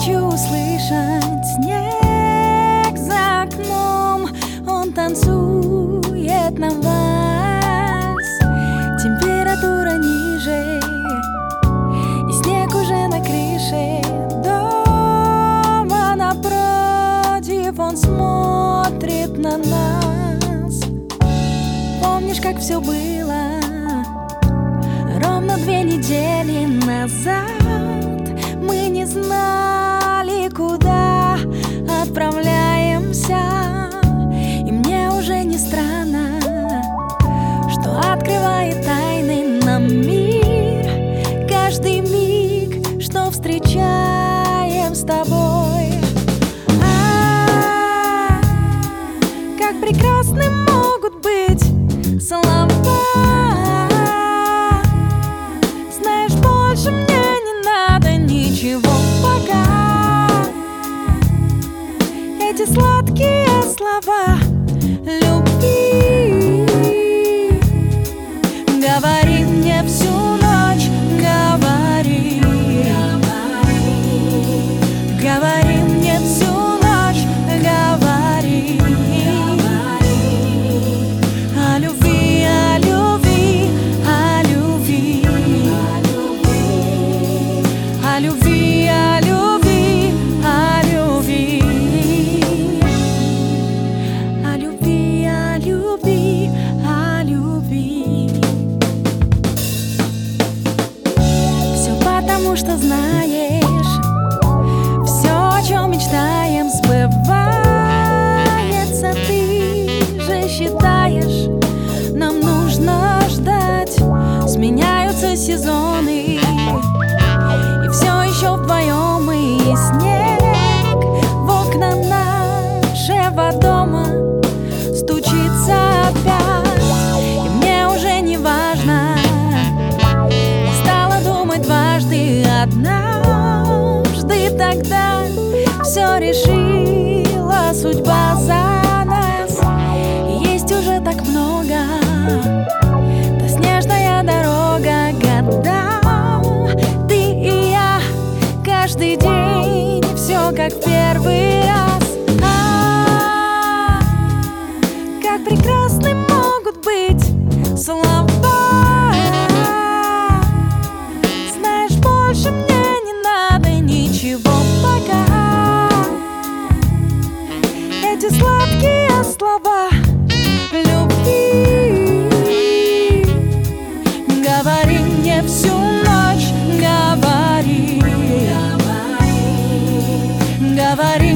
хочу услышать снег за окном. Он танцует на вальс, температура ниже, и снег уже на крыше дома напротив. Он смотрит на нас. Помнишь, как все было ровно 2 недели назад? Мы не знали, куда отправляемся, и мне уже не странно, что открывает тайны нам мир. Каждый миг, что встречаем с тобой. Как прекрасны могут быть слова. Знаешь, больше мне не надо ничего пока. Эти сладкие слова любви. Говори мне всю ночь, говори. Говори мне всю ночь, говори. О любви, о любви, о любви. О любви, о любви, о любви. О любви, о любви, о любви. Все потому, что знаешь, все, о чем мечтаем, сбывается. Ты же считаешь, нам нужно ждать. Сменяются сезоны, и все еще вдвоем мы. И снег в окна нашего дома стучится опять. И мне уже не важно, не стала думать дважды. Однажды тогда все решила судьба за нас. И есть уже так много, та снежная дорога годам. Ты и я, каждый день, все как в первый раз. Как прекрасны могут быть слова. Знаешь, больше мне не надо ничего пока. Эти сладкие слова любви. Говори мне всю ночь, говори. Говори